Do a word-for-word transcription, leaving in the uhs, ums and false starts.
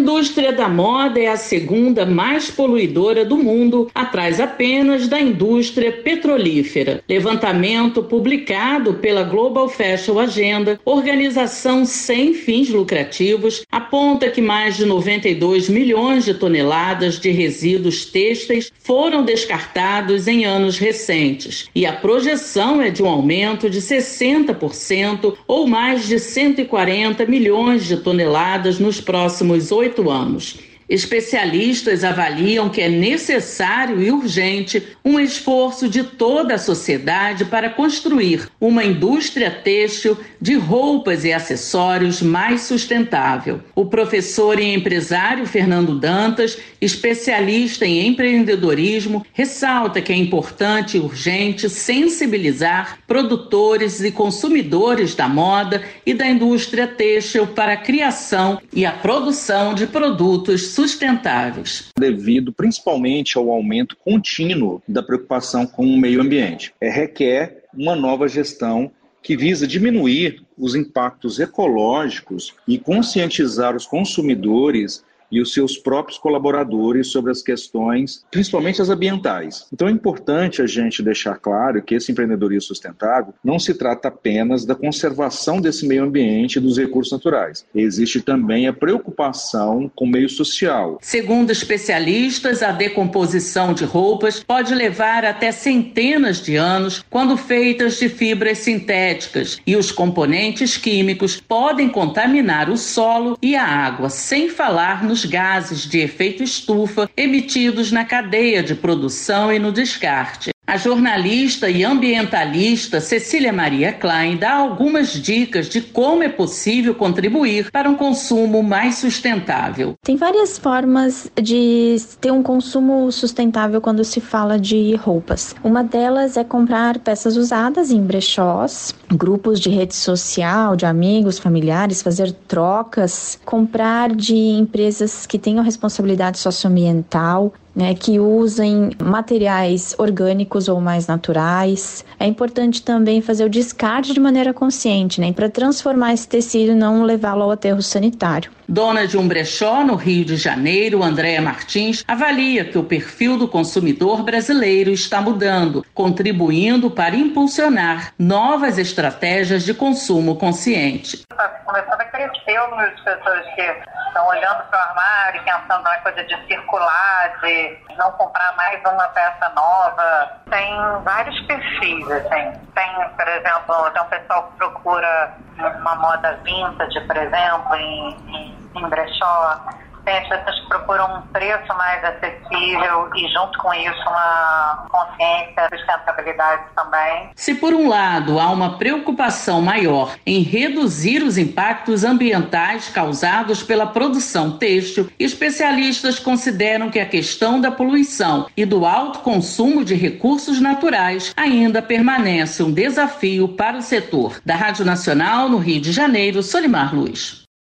indústria da moda é a segunda mais poluidora do mundo, atrás apenas da indústria petrolífera. Levantamento publicado pela Global Fashion Agenda, organização sem fins lucrativos, aponta que mais de noventa e dois milhões de toneladas de resíduos têxteis foram descartados em anos recentes, e a projeção é de um aumento de sessenta por cento ou mais de cento e quarenta milhões de toneladas nos próximos oito anos. Especialistas avaliam que é necessário e urgente um esforço de toda a sociedade para construir uma indústria têxtil de roupas e acessórios mais sustentável. O professor e empresário Fernando Dantas, especialista em empreendedorismo, ressalta que é importante e urgente sensibilizar produtores e consumidores da moda e da indústria têxtil para a criação e a produção de produtos sustentáveis. Devido principalmente ao aumento contínuo da preocupação com o meio ambiente. É, requer uma nova gestão que visa diminuir os impactos ecológicos e conscientizar os consumidores e os seus próprios colaboradores sobre as questões, principalmente as ambientais. Então é importante a gente deixar claro que esse empreendedorismo sustentável não se trata apenas da conservação desse meio ambiente e dos recursos naturais. Existe também a preocupação com o meio social. Segundo especialistas, a decomposição de roupas pode levar até centenas de anos quando feitas de fibras sintéticas, e os componentes químicos podem contaminar o solo e a água, sem falar nos gases de efeito estufa emitidos na cadeia de produção e no descarte. A jornalista e ambientalista Cecília Maria Klein dá algumas dicas de como é possível contribuir para um consumo mais sustentável. Tem várias formas de ter um consumo sustentável quando se fala de roupas. Uma delas é comprar peças usadas em brechós, grupos de rede social, de amigos, familiares, fazer trocas, comprar de empresas que tenham responsabilidade socioambiental, né, que usem materiais orgânicos ou mais naturais. É importante também fazer o descarte de maneira consciente, né, para transformar esse tecido e não levá-lo ao aterro sanitário. Dona de um brechó no Rio de Janeiro, Andréa Martins, avalia que o perfil do consumidor brasileiro está mudando, contribuindo para impulsionar novas estratégias de consumo consciente. Está começando a crescer o número de pessoas que estão olhando para o armário e pensando na coisa de circular, de não comprar mais uma peça nova. Tem vários perfis, assim. Tem, por exemplo, tem um pessoal que procura uma moda vintage, por exemplo, em, em, em brechó. Tem as pessoas que procuram um preço mais acessível e, junto com isso, uma consciência de sustentabilidade também. Se, por um lado, há uma preocupação maior em reduzir os impactos ambientais causados pela produção têxtil, especialistas consideram que a questão da poluição e do alto consumo de recursos naturais ainda permanece um desafio para o setor. Da Rádio Nacional, no Rio de Janeiro, Solimar Luz.